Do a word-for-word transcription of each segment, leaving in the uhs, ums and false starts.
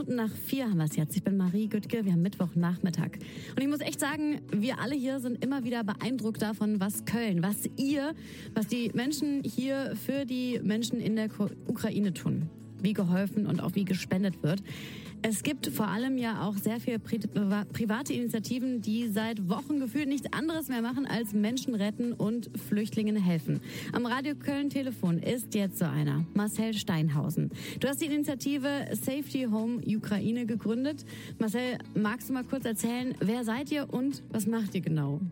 Nach vier haben wir es jetzt. Ich bin Marie Güttke, wir haben Mittwochnachmittag. Und ich muss echt sagen, wir alle hier sind immer wieder beeindruckt davon, was Köln, was ihr, was die Menschen hier für die Menschen in der Ukraine tun. Wie geholfen und auch wie gespendet wird. Es gibt vor allem ja auch sehr viele Pri private Initiativen, die seit Wochen gefühlt nichts anderes mehr machen, als Menschen retten und Flüchtlingen helfen. Am Radio Köln Telefon ist jetzt so einer, Marcel Steinhausen. Du hast die Initiative Safety Home Ukraine gegründet. Marcel, magst du mal kurz erzählen, wer seid ihr und was macht ihr genau?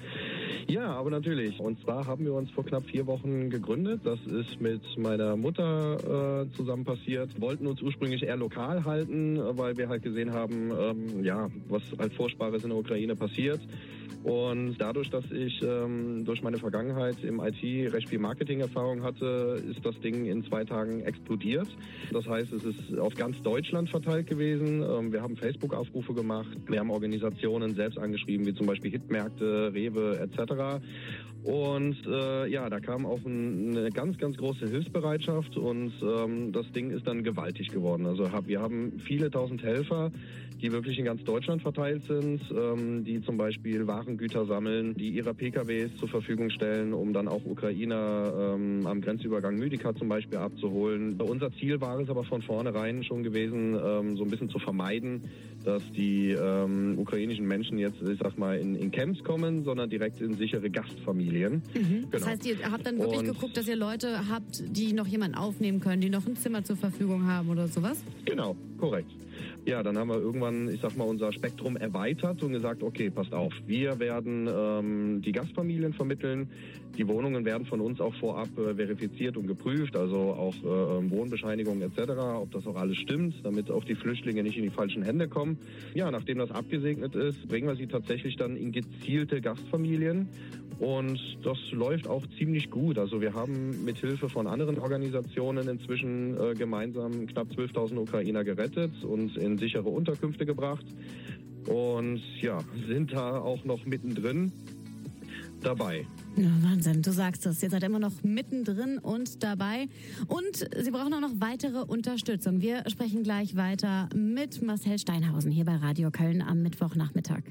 Ja, aber natürlich. Und zwar haben wir uns vor knapp vier Wochen gegründet. Das ist mit meiner Mutter äh, zusammen passiert. Wollten uns ursprünglich eher lokal halten, weil wir halt gesehen haben, ähm, ja, was als Vorsprache in der Ukraine passiert. Und dadurch, dass ich ähm, durch meine Vergangenheit im I T recht viel Marketing-Erfahrung hatte, ist das Ding in zwei Tagen explodiert. Das heißt, es ist auf ganz Deutschland verteilt gewesen. Ähm, wir haben Facebook-Aufrufe gemacht, wir haben Organisationen selbst angeschrieben, wie zum Beispiel Hitmärkte, Rewe et cetera. Und äh, ja, da kam auch ein, eine ganz, ganz große Hilfsbereitschaft und ähm, das Ding ist dann gewaltig geworden. Also hab, wir haben viele tausend Helfer, die wirklich in ganz Deutschland verteilt sind, ähm, die zum Beispiel Warengüter sammeln, die ihre P K Ws zur Verfügung stellen, um dann auch Ukrainer ähm, am Grenzübergang Müdica zum Beispiel abzuholen. Unser Ziel war es aber von vornherein schon gewesen, ähm, so ein bisschen zu vermeiden, dass die ähm, ukrainischen Menschen jetzt, ich sag mal, in, in Camps kommen, sondern direkt in sichere Gastfamilien. Mhm. Genau. Das heißt, ihr habt dann wirklich und geguckt, dass ihr Leute habt, die noch jemanden aufnehmen können, die noch ein Zimmer zur Verfügung haben oder sowas? Genau, korrekt. Ja, dann haben wir irgendwann, ich sag mal, unser Spektrum erweitert und gesagt, okay, passt auf, wir werden ähm, die Gastfamilien vermitteln. Die Wohnungen werden von uns auch vorab äh, verifiziert und geprüft, also auch äh, Wohnbescheinigungen et cetera, ob das auch alles stimmt, damit auch die Flüchtlinge nicht in die falschen Hände kommen. Ja, nachdem das abgesegnet ist, bringen wir sie tatsächlich dann in gezielte Gastfamilien. Und das läuft auch ziemlich gut. Also wir haben mit Hilfe von anderen Organisationen inzwischen äh, gemeinsam knapp zwölftausend Ukrainer gerettet und in sichere Unterkünfte gebracht. Und ja, sind da auch noch mittendrin dabei. Ja, Wahnsinn, du sagst es. Ihr seid immer noch mittendrin und dabei. Und Sie brauchen auch noch weitere Unterstützung. Wir sprechen gleich weiter mit Marcel Steinhausen hier bei Radio Köln am Mittwochnachmittag.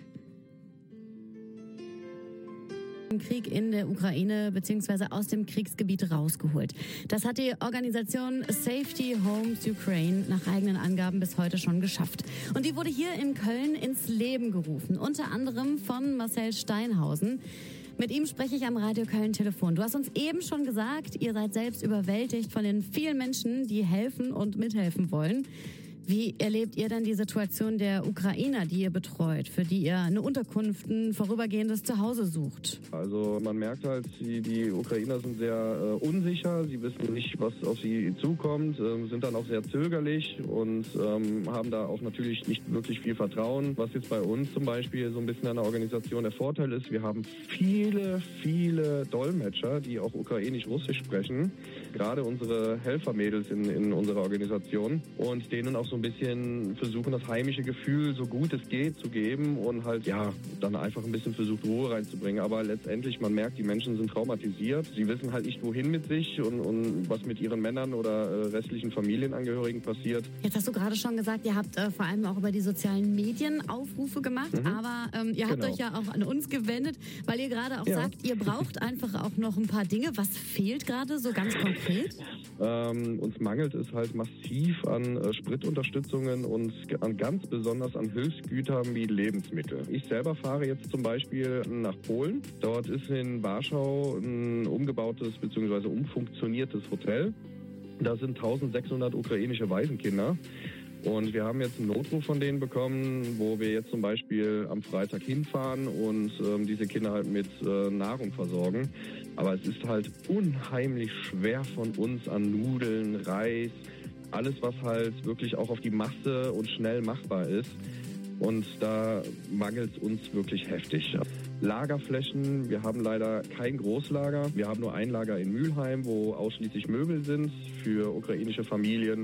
Krieg in der Ukraine bzw. aus dem Kriegsgebiet rausgeholt. Das hat die Organisation Safety Homes Ukraine nach eigenen Angaben bis heute schon geschafft. Und die wurde hier in Köln ins Leben gerufen, unter anderem von Marcel Steinhausen. Mit ihm spreche ich am Radio Köln Telefon. Du hast uns eben schon gesagt, ihr seid selbst überwältigt von den vielen Menschen, die helfen und mithelfen wollen. Wie erlebt ihr denn die Situation der Ukrainer, die ihr betreut, für die ihr eine Unterkunft, ein vorübergehendes Zuhause sucht? Also man merkt halt, die, die Ukrainer sind sehr äh, unsicher, sie wissen nicht, was auf sie zukommt, äh, sind dann auch sehr zögerlich und ähm, haben da auch natürlich nicht wirklich viel Vertrauen. Was jetzt bei uns zum Beispiel so ein bisschen an der Organisation der Vorteil ist, wir haben viele, viele Dolmetscher, die auch ukrainisch-russisch sprechen, gerade unsere Helfermädels in, in unserer Organisation und denen auch so ein bisschen versuchen, das heimische Gefühl so gut es geht zu geben und halt, ja, dann einfach ein bisschen versucht, Ruhe reinzubringen. Aber letztendlich, man merkt, die Menschen sind traumatisiert. Sie wissen halt nicht, wohin mit sich und, und was mit ihren Männern oder äh, restlichen Familienangehörigen passiert. Jetzt hast du gerade schon gesagt, ihr habt äh, vor allem auch über die sozialen Medien Aufrufe gemacht, mhm. aber ähm, ihr habt genau. euch ja auch an uns gewendet, weil ihr gerade auch ja. sagt, ihr braucht einfach auch noch ein paar Dinge. Was fehlt gerade so ganz konkret? Ähm, uns mangelt es halt massiv an äh, Spritunterstützungen und an ganz besonders an Hilfsgütern wie Lebensmittel. Ich selber fahre jetzt zum Beispiel nach Polen. Dort ist in Warschau ein umgebautes bzw. umfunktioniertes Hotel. Da sind eintausendsechshundert ukrainische Waisenkinder. Und wir haben jetzt einen Notruf von denen bekommen, wo wir jetzt zum Beispiel am Freitag hinfahren und ähm, diese Kinder halt mit äh, Nahrung versorgen. Aber es ist halt unheimlich schwer von uns an Nudeln, Reis, alles was halt wirklich auch auf die Masse und schnell machbar ist. Und da mangelt es uns wirklich heftig. Lagerflächen, wir haben leider kein Großlager. Wir haben nur ein Lager in Mülheim, wo ausschließlich Möbel sind für ukrainische Familien.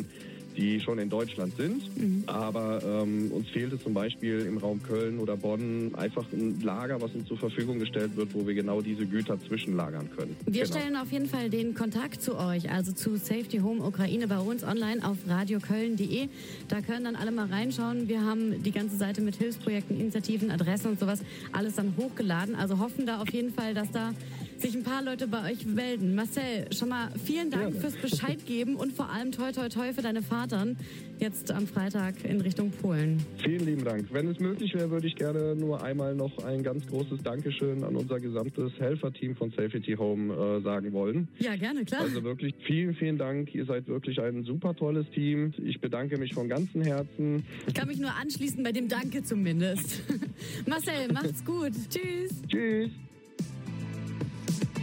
die schon in Deutschland sind. Mhm. Aber ähm, uns fehlt es zum Beispiel im Raum Köln oder Bonn einfach ein Lager, was uns zur Verfügung gestellt wird, wo wir genau diese Güter zwischenlagern können. Wir genau. stellen auf jeden Fall den Kontakt zu euch, also zu Safety Home Ukraine, bei uns online auf radioköln punkt de. Da können dann alle mal reinschauen. Wir haben die ganze Seite mit Hilfsprojekten, Initiativen, Adressen und sowas alles dann hochgeladen. Also hoffen da auf jeden Fall, dass da sich ein paar Leute bei euch melden. Marcel, schon mal vielen Dank ja. fürs Bescheid geben und vor allem toi toi toi für deine Fahrt dann jetzt am Freitag in Richtung Polen. Vielen lieben Dank. Wenn es möglich wäre, würde ich gerne nur einmal noch ein ganz großes Dankeschön an unser gesamtes Helferteam von Safety Home äh, sagen wollen. Ja, gerne, klar. Also wirklich vielen, vielen Dank. Ihr seid wirklich ein super tolles Team. Ich bedanke mich von ganzem Herzen. Ich kann mich nur anschließen bei dem Danke zumindest. Marcel, macht's gut. Tschüss. Tschüss.